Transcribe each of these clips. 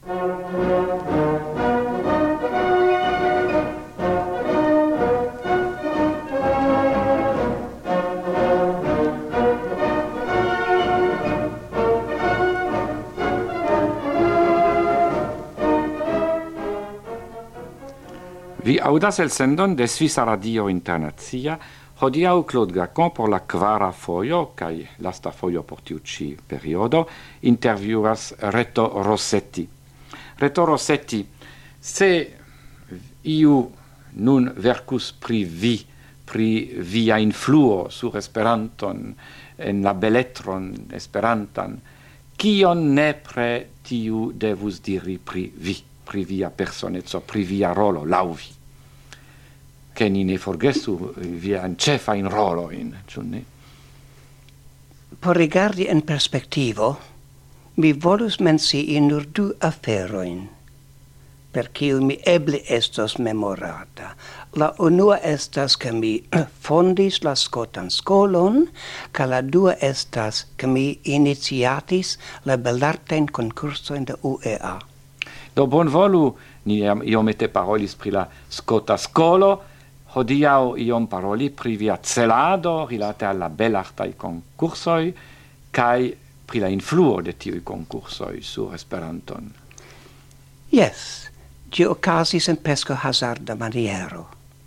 Vi audas el sendon de Svisa Radio Internacia, hodiaŭ Claude Gacon por la kvara fojo kaj lasta fojo por tiu ĉi periodo intervjuas Reto Rossetti. Reto Rossetti, se iu nun verkus pri vi, pri via influo sur Esperanton en la beletron esperantan, kion nepre tiu devus diri pri vi, pri via personezzo, pri via rolo, laŭ vi? Che ni ne forgesu via cefa in rolo in, ĉu ne? Por rigardi en perspektivo, mi volus mencii nur du aferojn, per kiu mi eble estos memorata. La unua estas che mi fondis la Skotan Skolon, ca la dua estas che mi iniciatis la belartajn konkursojn de UEA. Do bonvolu, ni iomete parolis pri la Skota Skolo, hodiaŭ iom paroli pri via celado rilate al la belartaj konkursoj kaj pri la influo de tiuj konkursoj sur Esperanton. Yes, ĝi okazis en preskaŭ hazarda maniero.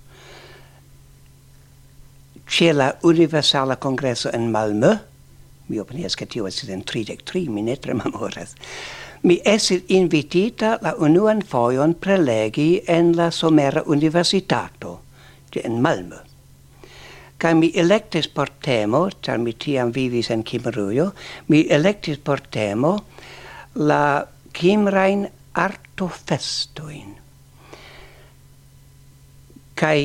Ĉe la Universala Kongreso en Malmö, mi opinias ke tio estis en 33, mi ne tre memoras, mi estis invitita la unuan fojon prelegi en la Somera Universitato en Malmö. Kaj mi elektis por temo, ĉar mi tiam vivis en Kimrujo, mi elektis por temo la kimrajn artofestojn. Kaj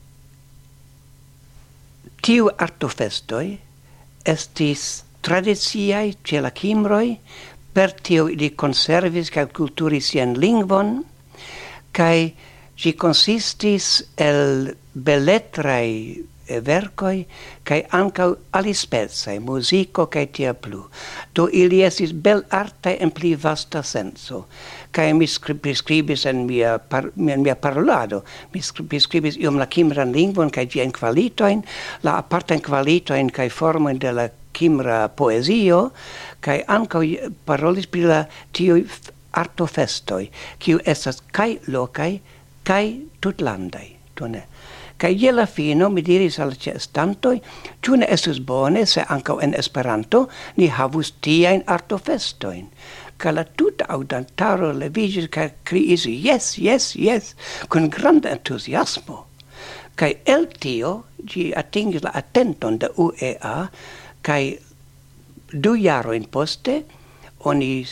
tiu artofestoj estis tradiciaj ĉe la kimroj, per tio ili konservis kaj kulturis sian lingvon, kaj ĝi konsistis el beletraj verkoj kaj ankaŭ alispecaj muziko kaj tia plu. Do ili estis belartaj en pli vasta senco. Kaj mi priskribis en mia parolado, mi priskribis iom la kimran lingvon kaj ĝiajn kvalitojn, la apartajn kvalitojn kaj formojn de la kimra poezio, kaj ankaŭ parolis pri la tiuj artofestoj, kiu estas kaj lokaj kaj tutlandaj. Kaj je la fino mi diris al ĉeestantoj, ĉu ne estus bone se ankaŭ en Esperanto ni havus tiajn artofestojn. Kaj la tuta aŭdantaro leviĝis kaj kriis jes, jes, jes, kun granda entuziasmo. Kaj el tio ĝi atingis la atenton de UEA, kaj 2 jarojn poste oni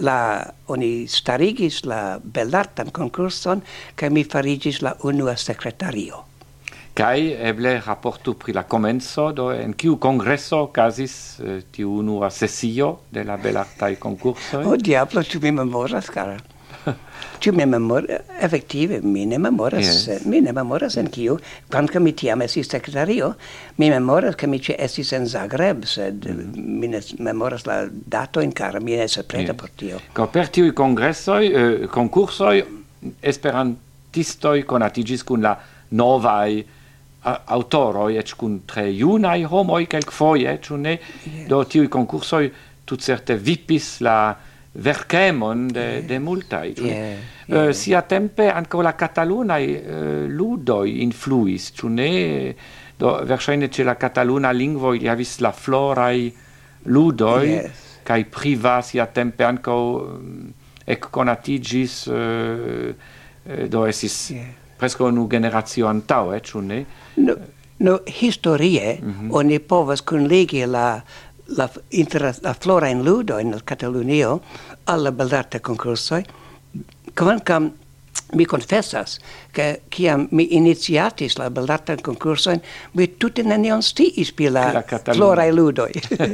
starigis la belartan konkurson kaj mi fariĝis la unua sekretario. Kaj eble raportu pri la komenco, do en kiu kongreso okazis tiu unua sesio de la belartaj konkursoj? Diablo, ĉu mi memoras, kara? Ĉu mi memoras? Efektive, mi ne memoras. Yes. Mi ne memoras en kiu. Kvankam mi tiam estis sekretario, mi memoras ke mi estis en Zagreb, sed mi ne memoras la datojn, kara, mi ne estas preta por tio. Per tiuj konkursoj, esperantistoj konatiĝis kun la novaj autoroj, eĉ kun tre junaj homoj kelkfoje, ĉu ne? Do tiuj konkursoj tutcerte vipis la verkemon de multaj. Siatempe ankaŭ la katalunaj ludoj influis, ĉu ne? Do verŝajne ĉe la kataluna lingvo ili havis la floraj ludoj, kaj priva siatempe ankaŭ ekkonatiĝis, do estis preskaŭ unu generacio antaŭe, ĉu ne? No, historie oni povas kunligi la florajn ludojn en Katalunio al la belartaj konkursoj, kvankam mi konfesas, ke kiam mi iniciatis la belartajn konkursojn, mi tute nenion sciis pri la floraj ludoj.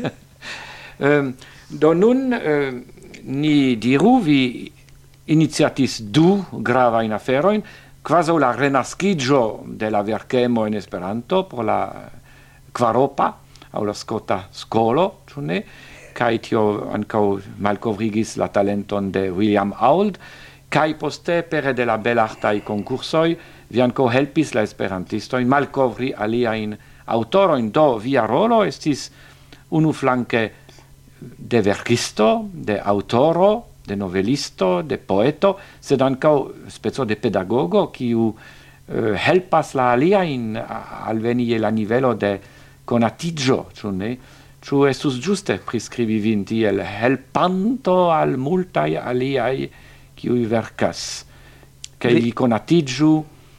Do nun ni diru, vi iniciatis 2 gravajn aferojn, quasi la renaskiĝo de la verkemo en Esperanto por la kvaropa aŭ la Skota Skolo, ĉu ne? kai tio ankaŭ malkovrigis la talenton de William Auld, kai poste pere de la belartaj konkursoj vi ankaŭ helpis la esperantistojn malkovri aliajn aŭtorojn. Do via rolo estis unuflanke de verkisto, de aŭtoro, de novelisto, de poeto, sed ankaŭ speco de pedagogo, kiu helpas la aliajn alveni je la nivelo de konatiĝo, ĉu ne? Ĉu estus ĝuste priskribi vin tiel helpanto al multaj aliaj kiuj verkas? Kaj vi konatiĝu,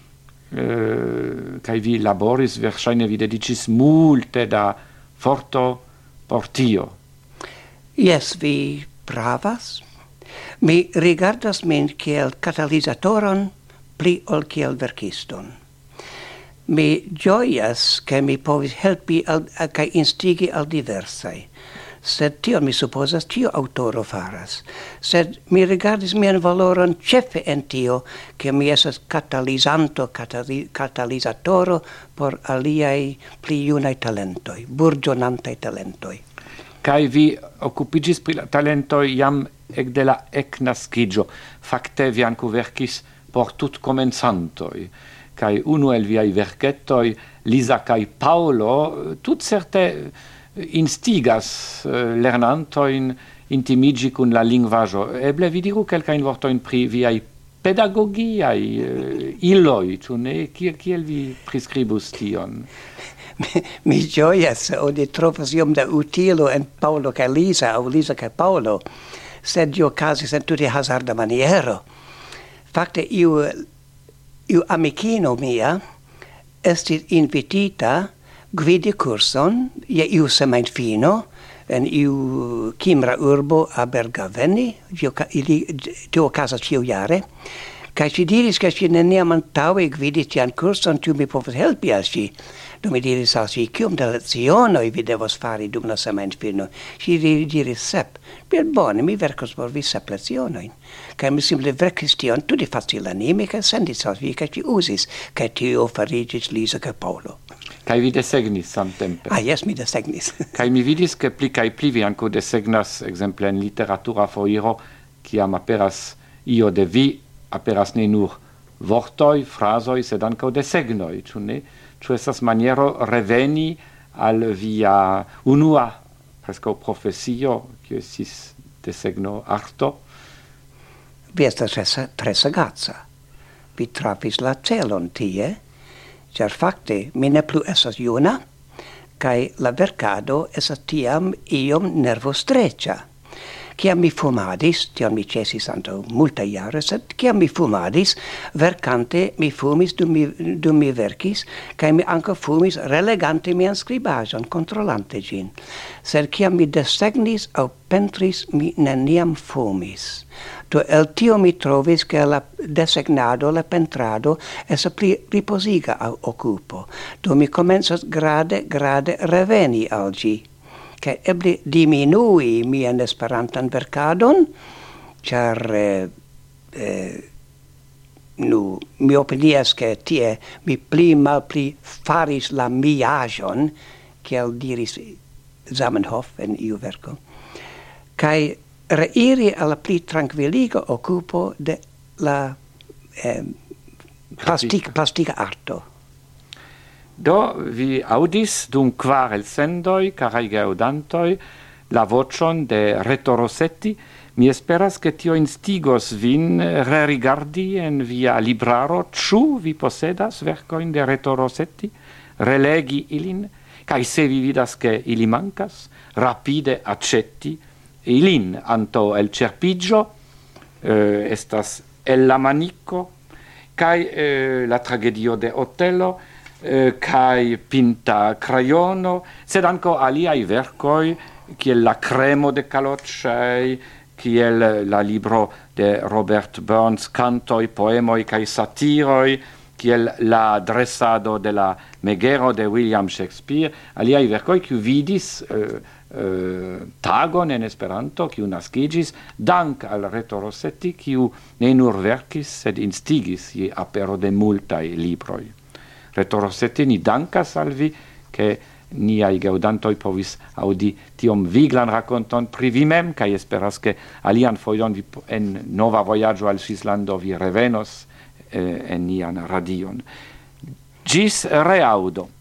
kaj vi laboris, verŝajne vi dediĉis multe da forto por tio. Yes, vi pravas. Mi rigardas min kiel katalizatoron pli ol kiel verkiston. Mi gioias che mi povis helpi kai instigi al diversai. Sed tio mi supposas tio autoro faras. Sed mi rigardis mian valoron cefe en tio che mi esas catalizatoro por aliai pli junai talentoi, burgionantai talentoi. Kai vi occupigis pri la talentoi jam ec de la ecnascigio. Facte vi anco verkis por tut comenzantoi. Kai unu el viai verkettoi, Lisa kai Paolo, tut certe instigas lernantoin intimigi cun la lingvajo. Eble vi diru quelcain vortoin pri viai pedagogiai illoi, ĉu ne? Kiel vi prescribus tion? Mi gioias oni trovas iom da utilo en Paolo kaj Lisa, aŭ Lisa kaj Paolo, sed io okazis en tute hazarda maniero. Fakte iu amikino mia estis invitita gvidi kurson je iu semajnfino en iu kimra urbo Abergavenny, tio okazas ĉiujare. Kaj ŝi diris, ke ŝi neniam antaŭe gvidis tian kurson, ĉu mi povas helpi al ŝi. Do mi diris al ŝi, kiom da lecionoj vi devos fari dum la semajnfino? Ŝi diris 7. Bone, mi verkos por vi 7 lecionojn. Kaj mi simple verkis tion tute facilanime kaj sendis al vi, kaj ŝi uzis, kaj tio fariĝis Lisa kaj Paolo. Kaj vi desegnis samtempe? Yes, mi desegnis. Kaj mi vidis, ke pli kaj pli vi ankaŭ desegnas, ekzemple en literatura foiro, kiam aperas io de vi, aperas ne nur vortoi, frasoi, sed ankaŭ desegnoi, ĉu ne? Ĉu estas maniero reveni al via unua preskaŭ profesio, kiu estis desegno arto? Vi estas tre sagaca. Vi trafis la celon tie, ĉar fakte mi ne plu estas juna, kaj la verkado estas tiam iom nervostreĉa. Kiam mi fumadis, tion mi cesis antaŭ multaj jaroj, sed kiam mi fumadis, verkante mi fumis dum mi verkis, kaj mi ankaŭ fumis relegante mian skribaĵon, kontrolante ĝin. Sed kiam mi desegnis aŭ pentris, mi neniam fumis. Do el tio mi trovis ke la desegnado, la pentrado, estas pli ripoziga okupo. Do mi komencas grade reveni al ĝi. Che eble diminui mian esperantan verkadon, char mi opinias che tie mi pli malpli faris la miajon, kiel diris Zamenhof en iu verko, kai reiri alla pli tranquilliga occupo de la plastica arto. Do vi audis dum 4 elsendoi, caraj geaŭdantoj, la voĉon de Reto Rossetti. Mi esperas ke tio instigos vin rerigardi en via libraro, ĉu vi posedas verkojn de Reto Rossetti, relegi ilin, kaj se vi vidas ke ili mankas, rapide accetti ilin antaŭ elĉerpiĝo, estas El la Manico, kaj la tragedio de Otello, kai Pinta Crayono, sed anco aliai vercoi, kiel La Cremo de Calocei, kiel la libro de Robert Burns, cantoi, poemoi kai satiroi, kiel La Dressado de la Meghero de William Shakespeare, aliai vercoi kiu vidis tagon en Esperanto, kiu naskigis, dank al Reto Rossetti, kiu ne nur verkis, sed instigis je apero de multaj libroj. Reto Rossetti, ni dankas al vi, che niai gaudantoi povis audi tiom viglan raconton pri vi mem, kai esperas che alian foion vi en nova voyaggio al Svislando vi revenos en nian radion. Gis reaudo.